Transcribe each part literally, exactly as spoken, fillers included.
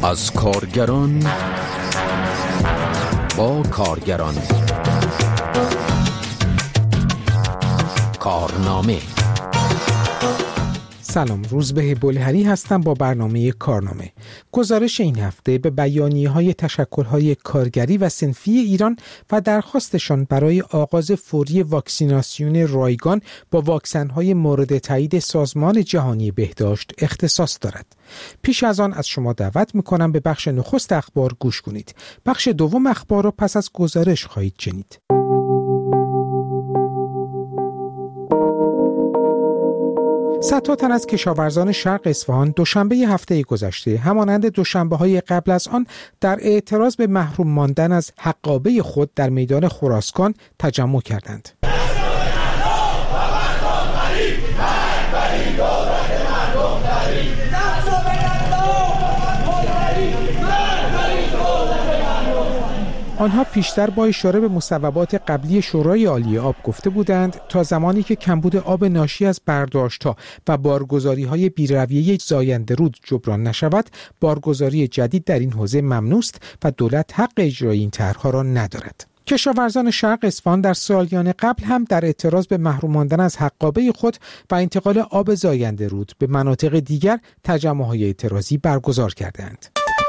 از کارگران با کارگران کارنامه. سلام، روزبه بلهری هستم با برنامه کارنامه. گزارش این هفته به بیانیه‌های تشکل‌های کارگری و صنفی ایران و درخواستشان برای آغاز فوری واکسیناسیون رایگان با واکسن‌های مورد تایید سازمان جهانی بهداشت اختصاص دارد. پیش از آن از شما دعوت می‌کنم به بخش نخست اخبار گوش کنید. بخش دوم اخبار را پس از گزارش خواهید شنید. صدها تن از کشاورزان شرق اصفهان دوشنبه هفته گذشته همانند دوشنبه‌های قبل از آن در اعتراض به محروم ماندن از حقابه خود در میدان خراسکان تجمع کردند. آنها پیشتر با اشاره به مصوبات قبلی شورای عالی آب گفته بودند تا زمانی که کمبود آب ناشی از برداشت‌ها و بارگذاری‌های بی‌رویه زاینده رود جبران نشود، بارگذاری جدید در این حوزه ممنوع است و دولت حق اجرای این طرح‌ها را ندارد. کشاورزان شرق اصفهان در سالیان قبل هم در اعتراض به محروم ماندن از حقابه خود و انتقال آب زاینده رود به مناطق دیگر تجمع‌های اعتراضی برگزار کردند.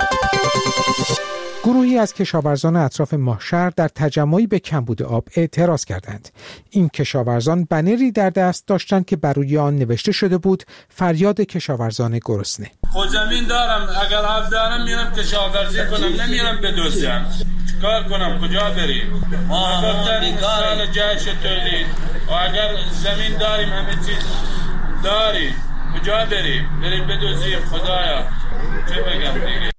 گروهی از کشاورزان اطراف ماهشهر در تجمعی به کمبود آب اعتراض کردند. این کشاورزان بنری در دست داشتند که بر روی آن نوشته شده بود فریاد کشاورزان گرسنه. خود زمین دارم، اگر آب دارم میرم کشاورزی کنم، نمیرم بدزدم. چیکار کنم؟ کجا بریم؟ ما بیکار جایش تولید و اگر زمین داریم همه چیز داریم، کجا بریم؟ بریم بدزدیم. خدایا چه بگم دیگه.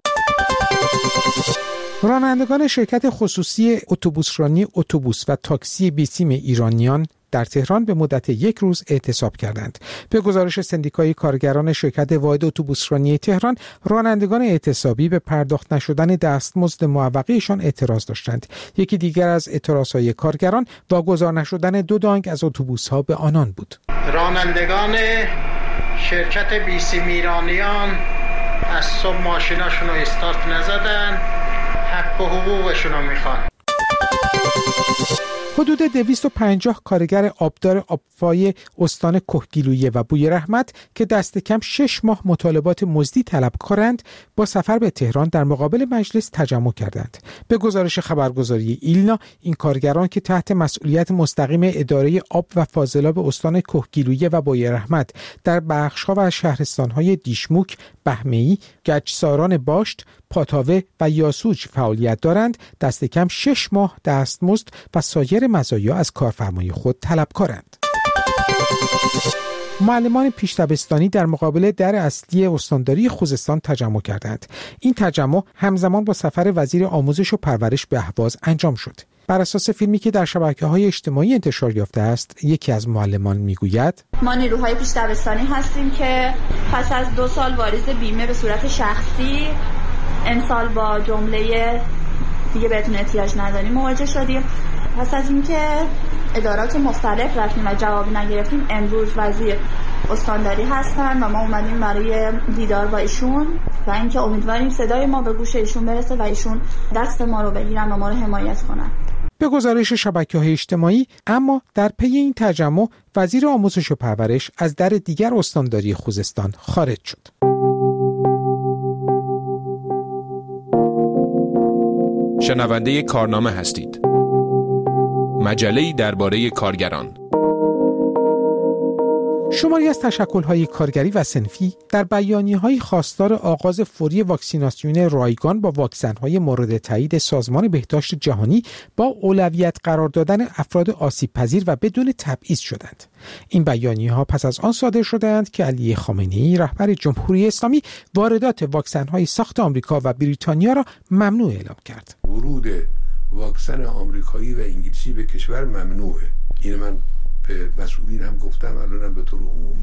رانندگان شرکت خصوصی اتوبوسرانی اتوبوس و تاکسی بیسیم ایرانیان در تهران به مدت یک روز اعتصاب کردند. به گزارش سندیکای کارگران شرکت واحد اتوبوسرانی تهران، رانندگان اعتصابی به پرداخت نشدن دستمزد معوقه‌شان اعتراض داشتند. یکی دیگر از اعتراضهای کارگران واگذار نشدن دو دانگ از اتوبوس‌ها به آنان بود. رانندگان شرکت بیسیم ایرانیان از صبح ماشیناشون رو استارت نزدن، حق و حقوقشون رو میخوان. حدود دویست و پنجاه کارگر آبدار آبفای استان کهگیلویه و بویراحمد که دست کم شش ماه مطالبات مزدی طلب کردند، با سفر به تهران در مقابل مجلس تجمع کردند. به گزارش خبرگزاری ایلنا، این کارگران که تحت مسئولیت مستقیم اداره آب و فاضلاب استان کهگیلویه و بویراحمد در بخش‌ها و شهرستان‌های دیشموک، بهمه‌ای، گچساران باشت، پاتاوه و یاسوج فعالیت دارند، دست کم شش ماه دستمزد و سایر مزایا از کارفرمای خود طلب کردند. معلمان پیش دبستانی در مقابل در اصلی استانداری خوزستان تجمع کردند. این تجمع همزمان با سفر وزیر آموزش و پرورش به اهواز انجام شد. بر اساس فیلمی که در شبکه‌های اجتماعی انتشار یافته است، یکی از معلمان میگوید: ما نیروهای پیش دبستانی هستیم که پس از دو سال واریز بیمه به صورت شخصی امسال با جمله دیگه بهتون احتیاج نداریم مواجه شدیم. پس از اینکه ادارات مختلف رفتیم و جواب نگرفتیم، امروز وزیر استانداری هستن و ما اومدیم برای دیدار با ایشون و اینکه امیدواریم صدای ما به گوش ایشون برسه و ایشون دست ما رو بگیرن و ما رو حمایت کنن. به گزارش شبکه‌های اجتماعی، اما در پی این تجمع وزیر آموزش و پرورش از در دیگر استانداری خوزستان خارج شد. شنونده کارنامه هستید. مجله‌ای درباره کارگران. شماری از تشکل‌های کارگری و صنفی در بیانیه‌های خواستار آغاز فوری واکسیناسیون رایگان با واکسن‌های مورد تایید سازمان بهداشت جهانی با اولویت قرار دادن افراد آسیب‌پذیر و بدون تبعیض شدند. این بیانیه‌ها پس از آن صادر شدند که علی خامنه‌ای رهبر جمهوری اسلامی واردات واکسن‌های ساخت آمریکا و بریتانیا را ممنوع اعلام کرد. ورود واکسن آمریکایی و انگلیسی به کشور ممنوعه. این من به مسئولین هم گفتم، الانم به طور عموم میگم.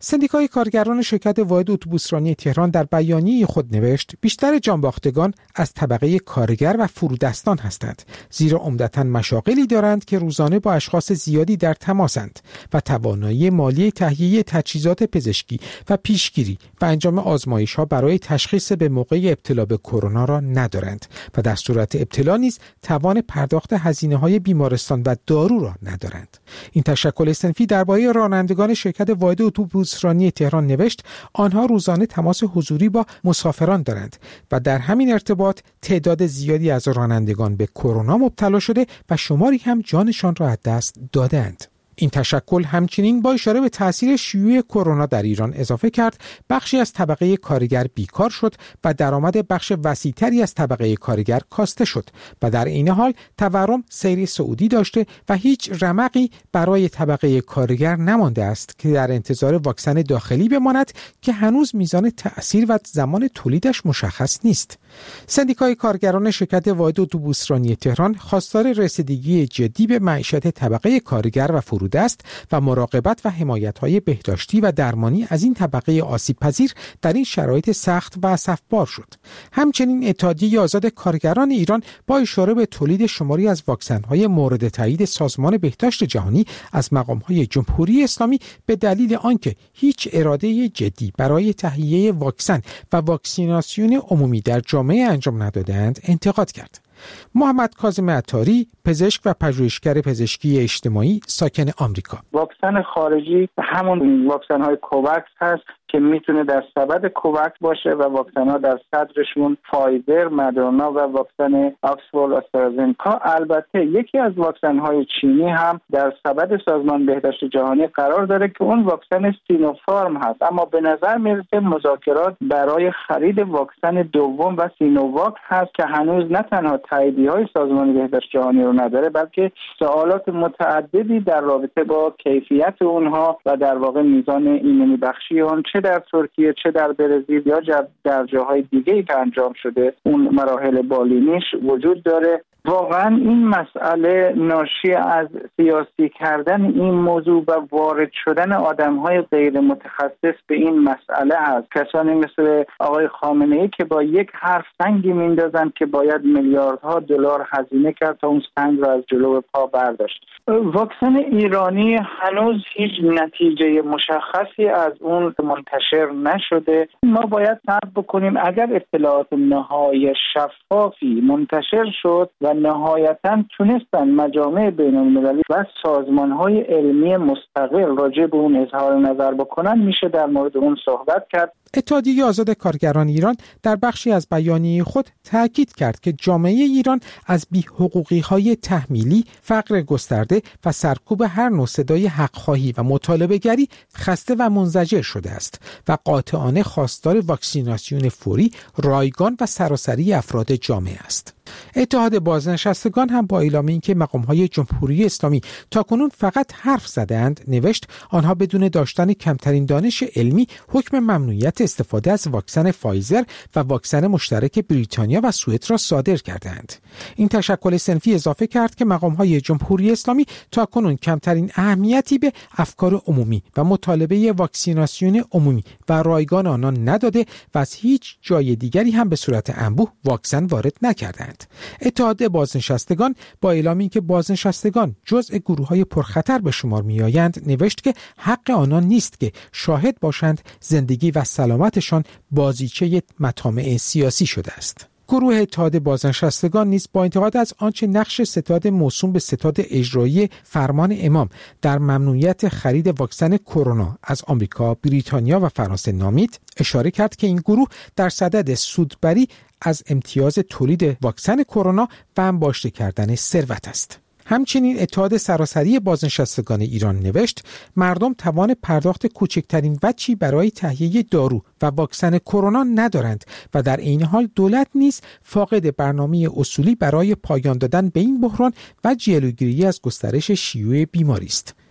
سندیکای کارگران شرکت واحد اتوبوسرانی تهران در بیانیه خود نوشت بیشتر جانباختگان از طبقه کارگر و فرودستان هستند، زیرا عمدتاً مشاغلی دارند که روزانه با اشخاص زیادی در تماسند و توانایی مالی تهیه تجهیزات پزشکی و پیشگیری و انجام آزمایش‌ها برای تشخیص به موقع ابتلا به کرونا را ندارند و در صورت ابتلا نیز توان پرداخت هزینه‌های بیمارستان و دارو را ندارند. این تشکل صنفی درباره رانندگان شرکت واحد اتوبوسرانی تهران نوشت آنها روزانه تماس حضوری با مسافران دارند و در همین ارتباط تعداد زیادی از رانندگان به کرونا مبتلا شده و شماری هم جانشان را از دست دادند. این تشکل همچنین با اشاره به تأثیر شیوع کرونا در ایران اضافه کرد بخشی از طبقه کارگر بیکار شد و درآمد بخش وسیع‌تری از طبقه کارگر کاسته شد و در این حال تورم سیر صعودی داشته و هیچ رمقی برای طبقه کارگر نمانده است که در انتظار واکسن داخلی بماند که هنوز میزان تأثیر و زمان تولیدش مشخص نیست. سندیکای کارگران شرکت واحد اتوبوسرانی تهران خواستار رسیدگی جدی به معیشت طبقه کارگر و فرودست و مراقبت و حمایت‌های بهداشتی و درمانی از این طبقه آسیب‌پذیر در این شرایط سخت و اسفبار شد. همچنین اتحادیه آزاد کارگران ایران با اشاره به تولید شماری از واکسن‌های مورد تایید سازمان بهداشت جهانی از مقام‌های جمهوری اسلامی به دلیل آنکه هیچ اراده جدی برای تهیه واکسن و واکسیناسیون عمومی در جامعه انجام ندادند انتقاد کرد. محمد کاظم عطاری، پزشک و پژوهشگر پزشکی اجتماعی ساکن آمریکا: واکسن خارجی همون واکسن های کوواکس هست که میتونه در سبد کوواکس باشه و واکسن ها در صدرشون فایزر، مدرنا و واکسن آکسفورد آسترازنکا. البته یکی از واکسن های چینی هم در سبد سازمان بهداشت جهانی قرار داره که اون واکسن سینوفارم هست، اما به نظر میرسه مذاکرات برای خرید واکسن دوم و سینوواک هست که هنوز نه تنها تاییدیه های سازمان بهداشت جهانی رو نداره بلکه سوالات متعددی در رابطه با کیفیت اونها و در واقع میزان ایمنی بخشی اون چه در ترکیه چه در برزیل یا در جاهای دیگه‌ای که انجام شده اون مراحل بالینیش وجود داره. واقعا این مسئله ناشی از سیاسی کردن این موضوع و وارد شدن آدم‌های غیر متخصص به این مسئله هست. کسانی مثل آقای خامنه‌ای که با یک حرف سنگی میندازن که باید میلیاردها دلار هزینه کرد تا اون سنگ را از جلو پا برداشت. واکسن ایرانی هنوز هیچ نتیجه مشخصی از اون منتشر نشده. ما باید صبر بکنیم اگر اطلاعات نهایی شفافی منتشر شد و نهایتاً تونستن مجامع بین‌المللی و سازمان‌های علمی مستقل راجع به اون اظهار نظر بکنن میشه در مورد اون صحبت کرد. اتحادیه آزاد کارگران ایران در بخشی از بیانیه خود تاکید کرد که جامعه ایران از بی‌حقوقی‌های تحمیلی، فقر گسترده و سرکوب هر نوع صدای حق‌خواهی و مطالبه‌گری خسته و منزجر شده است و قاطعانه خواستار واکسیناسیون فوری، رایگان و سراسری افراد جامعه است. اتحاد بازنشستگان هم با اعلام اینکه مقام‌های جمهوری اسلامی تاکنون فقط حرف زدند نوشت آنها بدون داشتن کمترین دانش علمی حکم ممنوعیت استفاده از واکسن فایزر و واکسن مشترک بریتانیا و سوئد را صادر کردند. این تشکل صنفی اضافه کرد که مقام‌های جمهوری اسلامی تاکنون کمترین اهمیتی به افکار عمومی و مطالبه واکسیناسیون عمومی و رایگان آنان نداده و از هیچ جای دیگری هم به صورت انبوه واکسن وارد نکردند. اتحاد بازنشستگان با اعلام اینکه بازنشستگان جزء گروه‌های پرخطر به شمار می‌آیند نوشت که حق آنان نیست که شاهد باشند زندگی و سلامتشان بازیچه مطامع سیاسی شده است. گروه اتحاد بازنشستگان نیز با انتقاد از آنچه نقش ستاد موسوم به ستاد اجرایی فرمان امام در ممنوعیت خرید واکسن کرونا از آمریکا، بریتانیا و فرانسه نامید، اشاره کرد که این گروه در صدد سودبری از امتیاز تولید واکسن کرونا و انباشته کردن ثروت است. همچنین اتحاد سراسری بازنشستگان ایران نوشت مردم توان پرداخت کوچکترین وجهی برای تهیه دارو و واکسن کرونا ندارند و در این حال دولت نیز فاقد برنامه اصولی برای پایان دادن به این بحران و جلوگیری از گسترش شیوع بیماری است.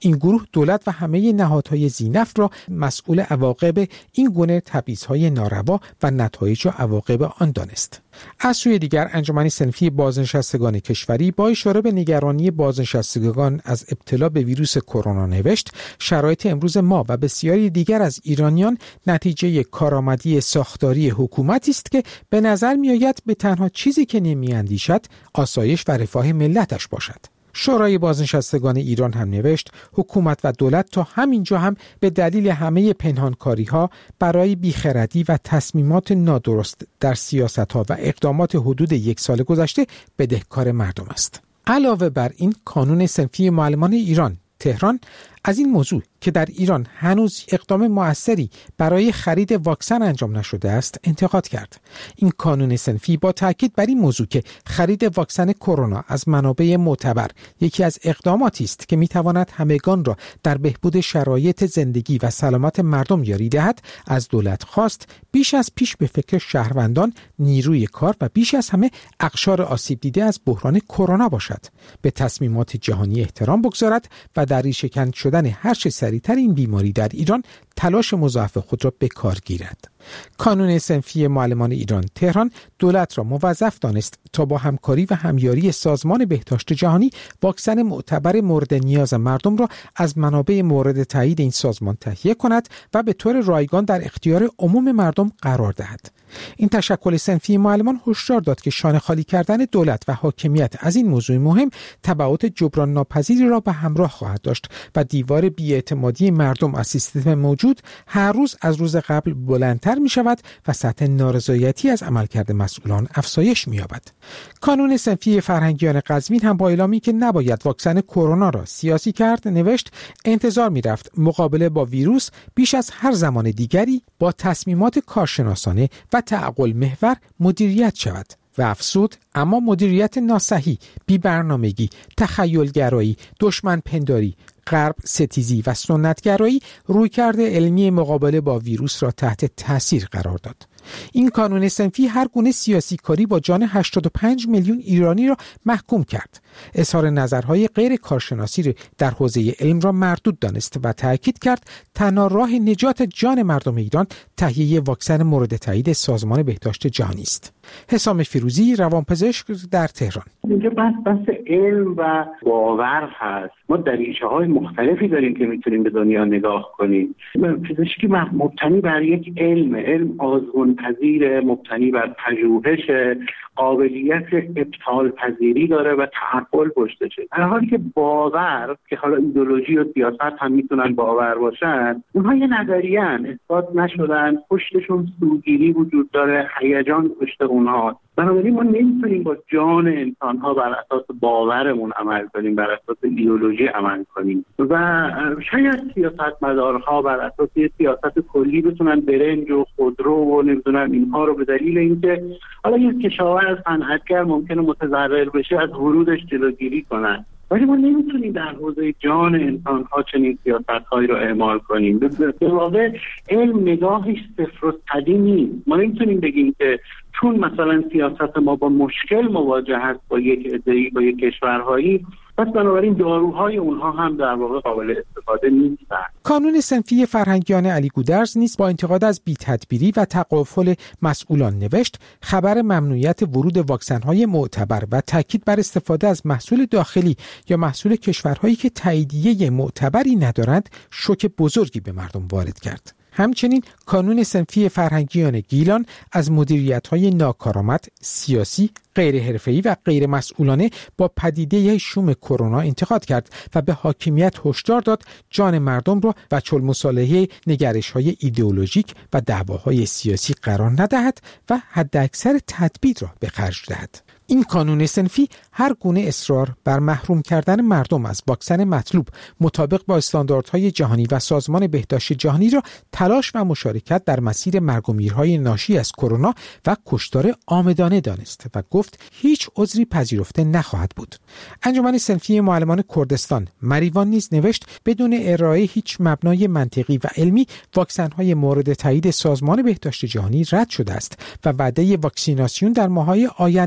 این گروه دولت و همه نهادهای ذی‌نفع را مسئول عواقب این گونه تبعیض‌های ناروا و نتایج و عواقب آن دانست. از سوی دیگر انجمن صنفی بازنشستگان کشوری با اشاره به نگرانی بازنشستگان از ابتلا به ویروس کرونا نوشت: شرایط امروز ما و بسیاری دیگر از ایرانیان نتیجه کارآمدی ساختاری حکومتی است که به نظر می‌آید به تنها چیزی که نمی‌اندیشد آسایش و رفاه ملتش باشد. شورای بازنشستگان ایران هم نوشت: حکومت و دولت تا همینجا هم به دلیل همه پنهانکاری‌ها برای بیخردی و تصمیمات نادرست در سیاست‌ها و اقدامات حدود یک سال گذشته بدهکار مردم است. علاوه بر این، کانون صنفی معلمان ایران تهران از این موضوع که در ایران هنوز اقدام مؤثری برای خرید واکسن انجام نشده است انتقاد کرد. این کانون صنفی با تاکید بر این موضوع که خرید واکسن کرونا از منابع معتبر یکی از اقداماتی است که میتواند همگان را در بهبود شرایط زندگی و سلامت مردم یاری دهد، از دولت خواست بیش از پیش به فکر شهروندان، نیروی کار و بیش از همه اقشار آسیب دیده از بحران کرونا باشد، به تصمیمات جهانی احترام بگذارد و در ریشه‌کن شدن هر چه سریعتر این بیماری در ایران تلاش مضاعف خود را به کار گیرد. کانون صنفی معلمان ایران تهران دولت را موظف دانست تا با همکاری و همیاری سازمان بهداشت جهانی واکسن معتبر مورد نیاز مردم را از منابع مورد تایید این سازمان تهیه کند و به طور رایگان در اختیار عموم مردم قرار دهد. این تشکل صنفی معلمان هشدار داد که شانه خالی کردن دولت و حاکمیت از این موضوع مهم تبعات جبران ناپذیری را به همراه خواهد داشت و دیوار بی‌اعتمادی مردم از سیستم موجود هر روز از روز قبل بلندتر می شود و سطح نارضایتی از عملکرد مسئولان افزایش می یابد. کانون صنفی فرهنگیان قزوین هم با اعلامی که نباید واکسن کرونا را سیاسی کرد نوشت: انتظار می رفت مقابله با ویروس بیش از هر زمان دیگری با تصمیمات کارشناسانه و تعقل محور مدیریت شود و افسود: اما مدیریت ناصحیح، بی برنامگی، تخیلگرایی، دشمن پنداری، غرب ستیزی و سنتگرایی رویکرد علمی مقابله با ویروس را تحت تاثیر قرار داد. این کانون صنفی هر گونه سیاسی کاری با جان هشتاد و پنج میلیون ایرانی را محکوم کرد. اظهار نظرهای غیر کارشناسی را در حوزه علم را مردود دانست و تاکید کرد تنها راه نجات جان مردم ایران تهیه واکسن مورد تایید سازمان بهداشت جهانی است. حسام فیروزی، روانپزشک در تهران. اینجا بحث بحث علم و باور هست. ما دریچه های مختلفی داریم که میتونیم به دنیا نگاه کنیم. پزشکی مبتنی بر یک علم، علم آزمون پذیر، مبتنی بر پژوهش، قابلیت ابطال پذیری داره و تعقل پشتشه. در حالی که باور که حالا ایدئولوژی و سیاست هم میتونن باور باشن، اونها یه نظریه‌ان، اثبات نشدن، پشتشون سوگیری وجود داره، هیجان پشت اونها. بنابراین ما نمیتونیم با جان انسان‌ها بر اساس باورمون عمل کنیم، بر اساس ایدئولوژی عمل کنیم و شاید سیاستمدارها بر اساس سیاست کلی بتونن برنج و خودرو و نمیدونن اینها رو به دلیل اینکه حالا یک کشاورز صنعتگر ممکنه متضرر بشه از ورودش جلوگیری کنن. ولی ما نمیتونیم در حوزه جان انسان‌ها چنین سیاست‌هایی رو اعمال کنیم. به واقع علم نگاهش صفر و صدی نیست. ما نمیتونیم بگیم که چون مثلا سیاست ما با مشکل مواجه هست با یک عده‌ای، با یک کشورهایی، پس بنابراین داروهای اونها هم در واقع قابل استفاده نیستن. کانون صنفی فرهنگیان علی گودرز نیز با انتقاد از بی‌تدبیری و تغافل مسئولان نوشت: خبر ممنوعیت ورود واکسن‌های معتبر و تاکید بر استفاده از محصول داخلی یا محصول کشورهایی که تاییدیه معتبری ندارند شوک بزرگی به مردم وارد کرد. همچنین کانون صنفی فرهنگیان گیلان از مدیریت‌های ناکارآمد، سیاسی، غیر حرفه‌ای و غیر مسئولانه با پدیده شوم کرونا انتقاد کرد و به حاکمیت هشدار داد جان مردم را و چلمصالحه نگرش‌های ایدئولوژیک و دعواهای سیاسی قرار ندهد و حداکثر تدبیر را به خرج دهد. این کانون صنفی هر گونه اصرار بر محروم کردن مردم از واکسن مطلوب مطابق با استانداردهای جهانی و سازمان بهداشت جهانی را تلاش و مشارکت در مسیر مرگ و میرهای ناشی از کرونا و کشتار عامدانه دانست و گفت هیچ عذری پذیرفته نخواهد بود. انجمن صنفی معلمان کردستان مریوان نیز نوشت: بدون ارائه هیچ مبنای منطقی و علمی واکسن‌های مورد تایید سازمان بهداشت جهانی رد شده است و وعده واکسیناسیون در ماه‌های آینده داده می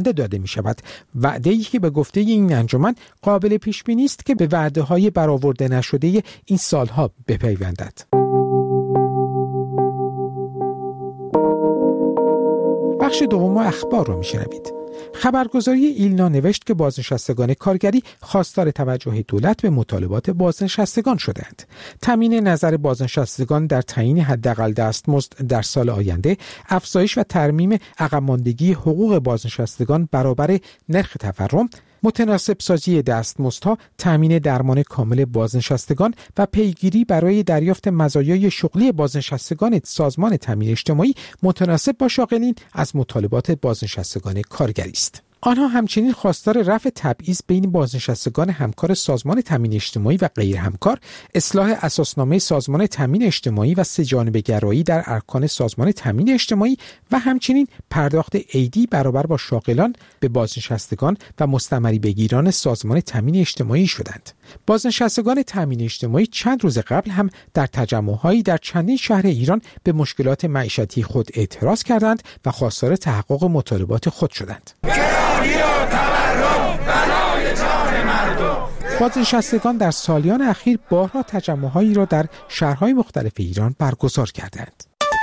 می شود. وعده‌ای که به گفته این انجمن قابل پیش بینی است که به وعده‌های برآورده نشده این سالها بپیوندد. بخش دوم اخبار رو میشنوید. خبرگزاری ایلنا نوشت که بازنشستگان کارگری خواستار توجه دولت به مطالبات بازنشستگان شدند. تامین نظر بازنشستگان در تعیین حداقل دستمزد در سال آینده، افزایش و ترمیم عقب ماندگی حقوق بازنشستگان برابر نرخ تورم، متناسب سازی دستمزدها، تامین درمان کامل بازنشستگان و پیگیری برای دریافت مزایای شغلی بازنشستگان سازمان تامین اجتماعی متناسب با شاغلین از مطالبات بازنشستگان کارگری است. آنها همچنین خواستار رفع تبعیض بین بازنشستگان همکار سازمان تامین اجتماعی و غیر همکار، اصلاح اساسنامه سازمان تامین اجتماعی و سه‌جانبه گرایی در ارکان سازمان تامین اجتماعی و همچنین پرداخت عیدی برابر با شاغلان به بازنشستگان و مستمری بگیران سازمان تامین اجتماعی شدند. بازنشستگان تامین اجتماعی چند روز قبل هم در تجمع‌هایی در چندین شهر ایران به مشکلات معیشتی خود اعتراض کردند و خواستار تحقق مطالبات خود شدند. بازنشستگان در سالیان اخیر بارها تجمع‌هایی را در شهرهای مختلف ایران برگزار کردند.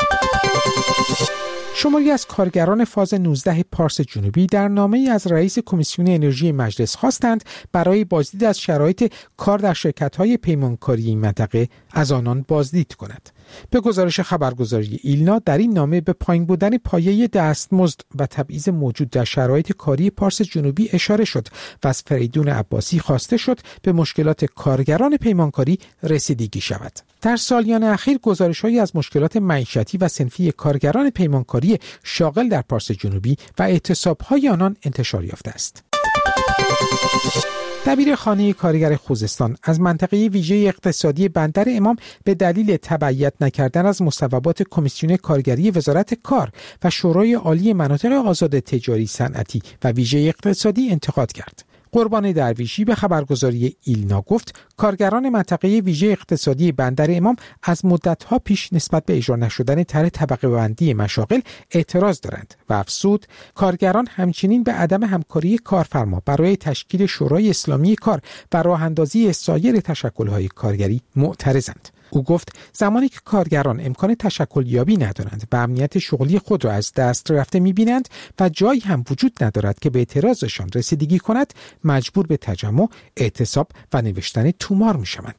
شماری از کارگران فاز نوزده پارس جنوبی در نامه‌ای از رئیس کمیسیون انرژی مجلس خواستند برای بازدید از شرایط کار در شرکت‌های پیمانکاری این منطقه از آنان بازدید کند. به گزارش خبرگزاری ایلنا، در این نامه به پایین بودن پایه دستمزد و تبعیض موجود در شرایط کاری پارس جنوبی اشاره شد و از فریدون عباسی خواسته شد به مشکلات کارگران پیمانکاری رسیدگی شود. در سالیان اخیر گزارش‌هایی از مشکلات معیشتی و صنفی کارگران پیمانکاری شاغل در پارس جنوبی و اعتصاب‌های آنان انتشار یافته است. دبیر خانه کارگر خوزستان از منطقه ویژه اقتصادی بندر امام به دلیل تبعیت نکردن از مصوبات کمیسیون کارگری وزارت کار و شورای عالی مناطق آزاد تجاری صنعتی و ویژه اقتصادی انتقاد کرد. قربان درویشی به خبرگزاری ایلنا گفت کارگران منطقه ویژه اقتصادی بندر امام از مدت‌ها پیش نسبت به اجرا نشدن طرح طبقه بندی مشاغل اعتراض دارند و افزود کارگران همچنین به عدم همکاری کارفرما برای تشکیل شورای اسلامی کار و راه‌اندازی سایر تشکل‌های کارگری معترضند. او گفت زمانی که کارگران امکان تشکل یابی ندارند و امنیت شغلی خود را از دست رفته می‌بینند و جایی هم وجود ندارد که به اعتراضشان رسیدگی کند، مجبور به تجمع، اعتصاب و نوشتن تومار می‌شوند.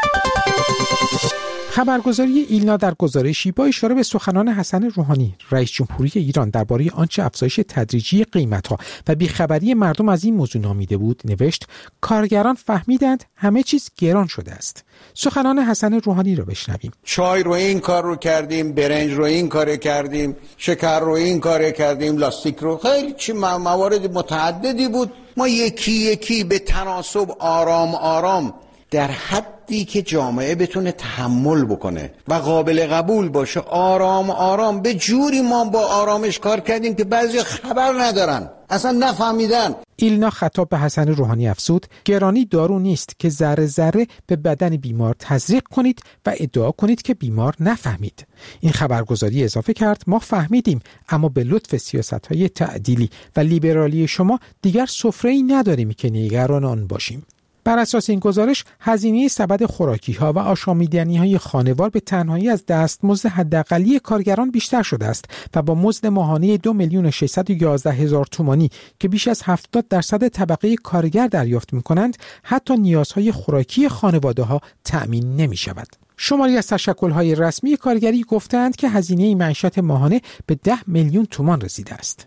خبرگزاری ایلنا در گزارشی با اشاره به سخنان حسن روحانی رئیس جمهوری ایران درباره آنچه افزایش تدریجی قیمت‌ها و بیخبری مردم از این موضوع نامیده بود نوشت کارگران فهمیدند همه چیز گران شده است. سخنان حسن روحانی را بشنویم. چای رو این کار رو کردیم، برنج رو این کار کردیم، شکر رو این کار کردیم، لاستیک رو، خیلی چی موارد متعددی بود. ما یکی یکی به تناسب آرام آرام در حدی که جامعه بتونه تحمل بکنه و قابل قبول باشه آرام آرام به جوری ما با آرامش کار کردیم که بعضی خبر ندارن، اصلا نفهمیدن. ایلنا خطاب به حسن روحانی افزود گرانی دارو نیست که ذره ذره به بدن بیمار تزریق کنید و ادعا کنید که بیمار نفهمید. این خبرگزاری اضافه کرد ما فهمیدیم، اما به لطف سیاست‌های تعدیلی و لیبرالی شما دیگر سفره‌ای نداریم که نگران آن باشیم. بر اساس این گزارش هزینه سبد خوراکی‌ها و آشامیدنی‌های خانوار به تنهایی از دستمزد حداقلی کارگران بیشتر شده است و با مزد ماهانه دو میلیون و ششصد و یازده هزار تومانی که بیش از هفتاد درصد طبقه کارگر دریافت می‌کنند، حتی نیازهای خوراکی خانواده‌ها تأمین نمی‌شود. شماری از تشکل‌های رسمی کارگری گفتند که هزینه معیشت ماهانه به ده میلیون تومان رسیده است.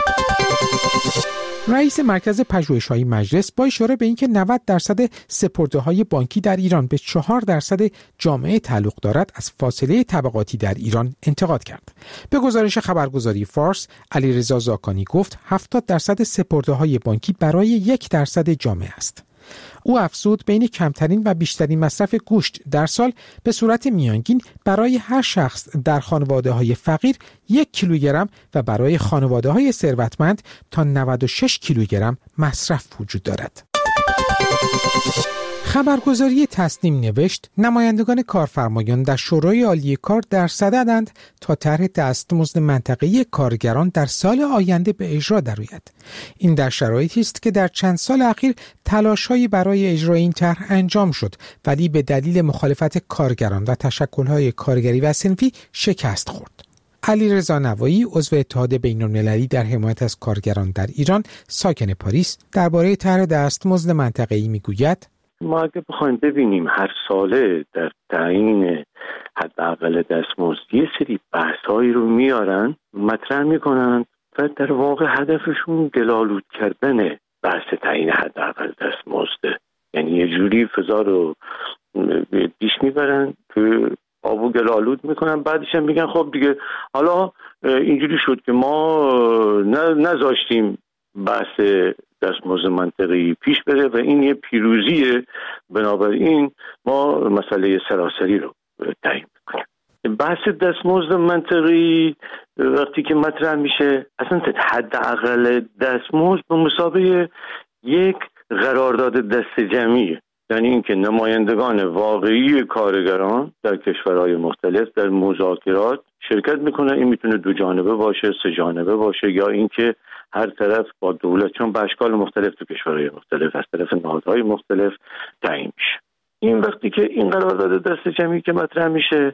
رئیس مرکز پژوهش‌های مجلس با اشاره به اینکه نود درصد سپرده‌های بانکی در ایران به چهار درصد جامعه تعلق دارد از فاصله طبقاتی در ایران انتقاد کرد. به گزارش خبرگزاری فارس، علیرضا زاکانی گفت هفتاد درصد سپرده‌های بانکی برای یک درصد جامعه است. او افزود بین کمترین و بیشترین مصرف گوشت در سال به صورت میانگین برای هر شخص در خانواده‌های فقیر یک کیلوگرم و برای خانواده‌های ثروتمند تا نود و شش کیلوگرم مصرف وجود دارد. خبرگزاری تصنیم نوشت نمایندگان کارفرمایان در شورای عالی کار در صددند تا طرح دستمزد منطقه‌ای کارگران در سال آینده به اجرا درآید. این در شرایطی است که در چند سال اخیر تلاش‌هایی برای اجرای این طرح انجام شد ولی به دلیل مخالفت کارگران و تشکل‌های کارگری و صنفی شکست خورد. علیرضا نوایی عضو اتحاد بین‌المللی در حمایت از کارگران در ایران ساکن پاریس درباره طرح دستمزد منطقه‌ای میگوید ما اگه بخوایم ببینیم هر ساله در تعیین حداقل دستمزد یه سری بحث‌هایی رو میارن مطرح میکنن و در واقع هدفشون گل‌آلود کردن بحث تعیین حداقل دستمزد، یعنی یه جوری فضا رو پیش میبرن که آب و گل‌آلود میکنن، بعدش هم میگن خب دیگه حالا اینجوری شد که ما نذاشتیم بحث دستمزد منطقه‌ای پیش بره و این یه پیروزیه، بنابراین ما مسئله سراسری رو تعیین میکنیم. بحث دستمزد منطقه‌ای وقتی که مطرح میشه اصلا حداقل دستمزد به مثابه یک قرارداد دست جمعیه، یعنی اینکه نمایندگان واقعی کارگران در کشورهای مختلف در مذاکرات شرکت میکنه. این میتونه دو جانبه باشه، سه جانبه باشه، یا اینکه هر طرف با دولت، چون به اشکال مختلف تو کشورهای مختلف از طرف نهادهای مختلف تعیین میشه. این وقتی که این قرارداد دست جمعی که مطرح میشه،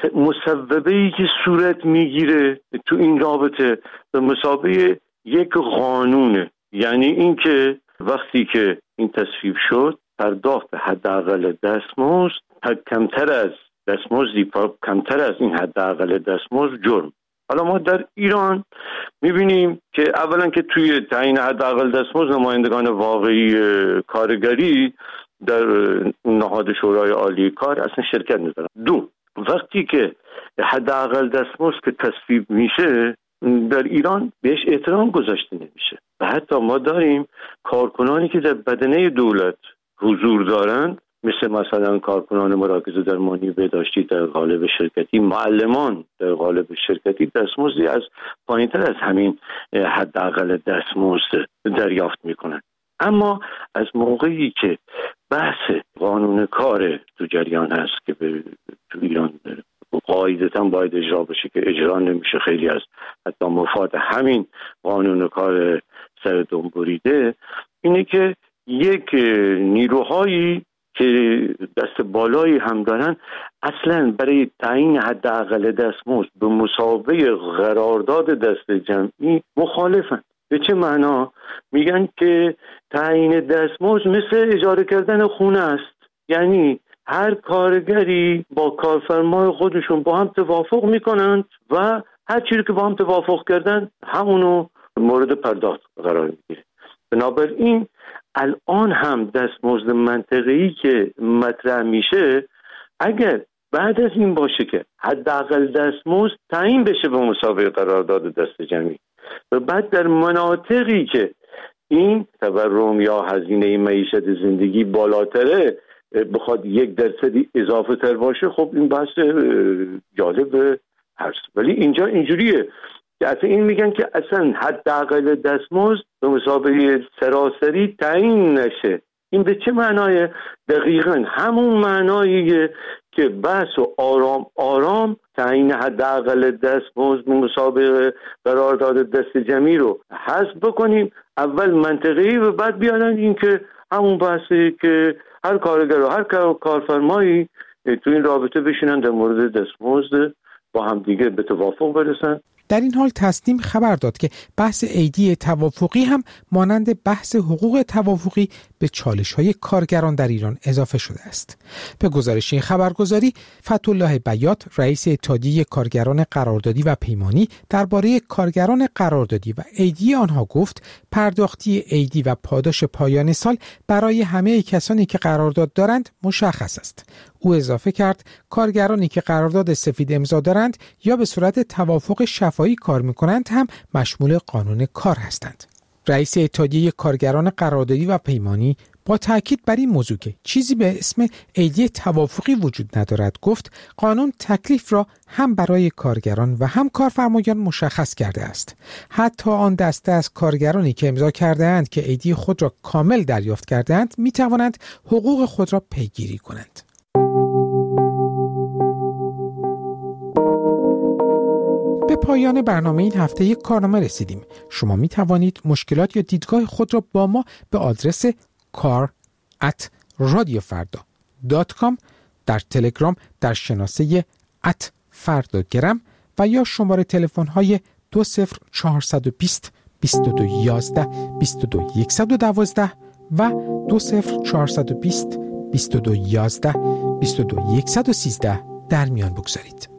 مصوبه‌ای که صورت میگیره تو این رابطه به مثابه یک قانونه، یعنی اینکه وقتی که این تصویب شد پرداخت حداقل دستمزد کمتر از دستمزدی کمتر از این حداقل دستمزد جرم. حالا ما در ایران میبینیم که اولا که توی تعیین حداقل دستمزد نمایندگان واقعی کارگری در نهاد شورای عالی کار اصلا شرکت ندارن. دو، وقتی که حداقل دستمزد که تصویب میشه در ایران بهش احترام گذاشته نمیشه و حتی ما داریم کارکنانی که در بدنه دولت حضور دارند، مثل مثلا کارکنان مراکز درمانی بهداشتی در قالب شرکتی، معلمان در قالب شرکتی، دستمزدی از پایینتر از همین حداقل دستمزد دریافت میکنن. اما از موقعی که بحث قانون کار تو جریان هست که به تو ایران قاعدتاً باید اجرا بشه که اجرا نمیشه، خیلی از حتی مفاد همین قانون کار سر دم بریده، اینه که یک نیروهایی که دست بالایی هم دارن اصلا برای تعیین حداقل دستمزد به مثابه قرارداد دست جمعی مخالفن. به چه معنا؟ میگن که تعیین دستمزد مثل اجاره کردن خونه است، یعنی هر کارگری با کارفرمای خودشون با هم توافق میکنند و هر چیزی که با هم توافق کردن همونو مورد پرداخت قرار میگیره. بنابراین الان هم دستمزد منطقه‌ای که مطرح میشه اگر بعد از این باشه که حداقل دستمزد تعیین بشه به مسابقه قرارداد دست جمعی و بعد در مناطقی که این تورم یا هزینه معیشت زندگی بالاتره بخواد یک درصدی اضافه تر باشه، خب این بحث جالب هست. ولی اینجا اینجوریه که اصلا این میگن که اصلا حداقل دستمزد به مسابقه سراسری تعیین نشه. این به چه معنایه؟ دقیقاً همون معناییه که بحث و آرام آرام تعیین حداقل دستمزد به مسابقه قرارداد دست جمعی رو حذف بکنیم، اول منطقی و بعد بیانن این که همون بحثی که هر کارگر و هر کارفرمایی تو این رابطه بشینن در مورد دستمزد با هم دیگه به توافق برسن. در این حال تصنیم خبر داد که بحث عیدی توافقی هم مانند بحث حقوق توافقی به چالش‌های کارگران در ایران اضافه شده است. به گزارش این خبرگزاری، فتح‌الله بیات، رئیس اتحادیه کارگران قراردادی و پیمانی، درباره کارگران قراردادی و عیدی آنها گفت پرداختی عیدی و پاداش پایان سال برای همه کسانی که قرارداد دارند مشخص است. او اضافه کرد کارگرانی که قرارداد سفید امضا دارند یا به صورت توافق شفاهی کار می‌کنند هم مشمول قانون کار هستند. رئیس اتحادیه کارگران قراردادی و پیمانی با تاکید بر این موضوع که چیزی به اسم ایدی توافقی وجود ندارد گفت قانون تکلیف را هم برای کارگران و هم کارفرمایان مشخص کرده است. حتی آن دسته از کارگرانی که امضا کرده‌اند که ایدی خود را کامل دریافت کرده‌اند می توانند حقوق خود را پیگیری کنند. به پایان برنامه این هفته یک کارنامه رسیدیم. شما می توانید مشکلات یا دیدگاه خود را با ما به آدرس کار ات رادیو فردا دات کام در تلگرام در شناسه ات فرداگرم و یا شماره تلفن های دو صفر چهار دو صفر بیست و دو یازده بیست و دو صد و دوازده و دو صفر چهار دو صفر بیست و دو یازده بیست و دو صد و سیزده در میان بگذارید.